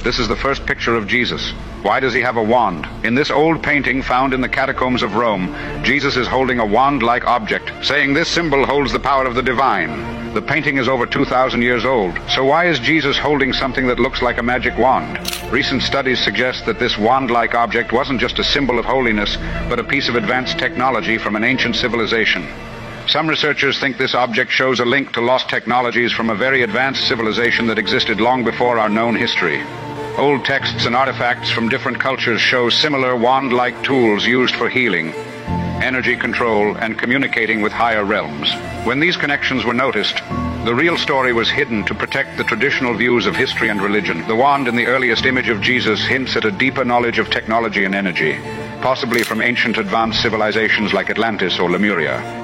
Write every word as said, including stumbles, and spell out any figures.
This is the first picture of Jesus. Why does he have a wand? In this old painting found in the catacombs of Rome, Jesus is holding a wand-like object, saying this symbol holds the power of the divine. The painting is over two thousand years old, so why is Jesus holding something that looks like a magic wand? Recent studies suggest that this wand-like object wasn't just a symbol of holiness, but a piece of advanced technology from an ancient civilization. Some researchers think this object shows a link to lost technologies from a very advanced civilization that existed long before our known history. Old texts and artifacts from different cultures show similar wand-like tools used for healing, energy control, and communicating with higher realms. When these connections were noticed, the real story was hidden to protect the traditional views of history and religion. The wand in the earliest image of Jesus hints at a deeper knowledge of technology and energy, possibly from ancient advanced civilizations like Atlantis or Lemuria.